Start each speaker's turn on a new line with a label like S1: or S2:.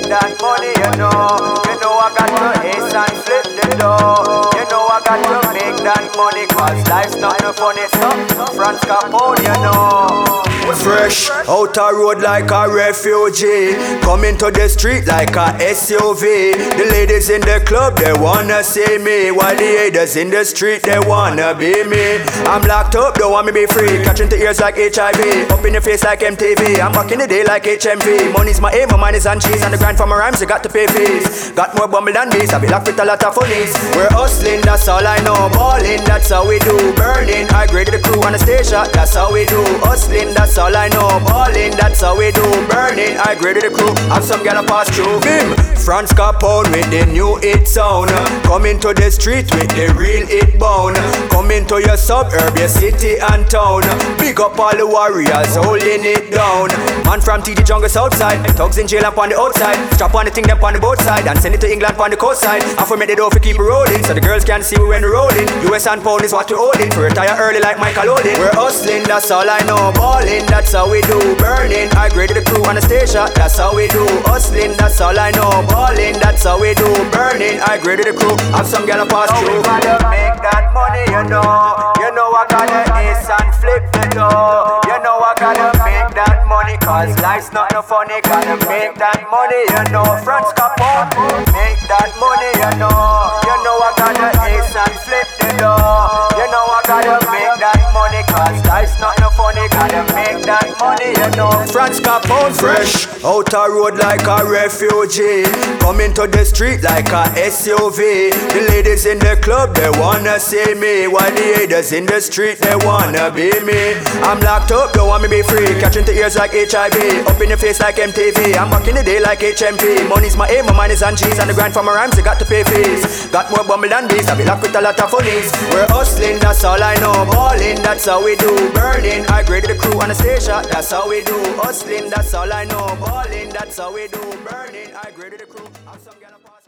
S1: that money, you know. You know I got to ace and flip the door. You know I got to make that money, cause life's not no funny. So, Franz Capone, you know.
S2: Fresh out a road like a refugee, coming to the street like a SUV. The ladies in the club, they wanna see me, while the haters in the street, they wanna be me. I'm locked up, don't want me be free, catching the ears like HIV, up in the face like MTV. I'm back in the day like HMV. Money's my aim, my mind is on cheese, and the grind for my rhymes, you got to pay fees. Got more bumble than bees, I be locked with a lot of funnies. We're hustling, that's all I know. Balling, that's how we do. Burning, I graded the crew on the station, that's how we do. Hustling, that's all I know. Balling, that's how we do. Burning, I graded the crew. Have some gal pass through. Vim, Franz Capone with the new hit sound. Coming to the street with the real hit bound. Coming to your suburb, your city and town. Big up all the warriors holding it down. Man from TD Jungle Southside, thugs in jail up on the outside. Strap on the thing them on the boat side and send it to England on the coast side. I for make the door for keep it rolling, so the girls can see we when we're rolling. US and pound is what we're holding. To retire early like Michael Olding. We're hustling, that's all I know. Balling, that's how we do. Burning, I graded the crew on the station, that's how we do. Hustling, that's all I know. Balling, that's how we do. Burning, I graded the crew. Have some gal pass through.
S1: We gotta make that money, you know. You know I gotta ace and flip the door. You know I gotta make that money, cause life's not no funny. Gotta make that money, you know. Franz Capone, make that money, you know. You know I gotta ace and flip the door. You know I gotta make that money, cause life's not no funny. Gotta make that money, you know.
S2: Franz Capone fresh out a road like a refugee, coming to the street like a SUV. The ladies in the club, they wanna see me, while the haters in the street, they wanna be me. I'm locked up, don't want me be free, catching the ears like HIV, up in the face like MTV. I'm back in the day like HMV. Money's my aim, my mind is on cheese, and the grind for my rhymes, you got to pay fees. Got more bumble than bees, I be locked with a lot of funnies. We're hustling, that's all I know. Balling, that's how we do. Burning, I graded the crew on the station, that's how we do. Hustling, that's all I know. Balling, that's how we do. Burning, I graded the crew. Have some gal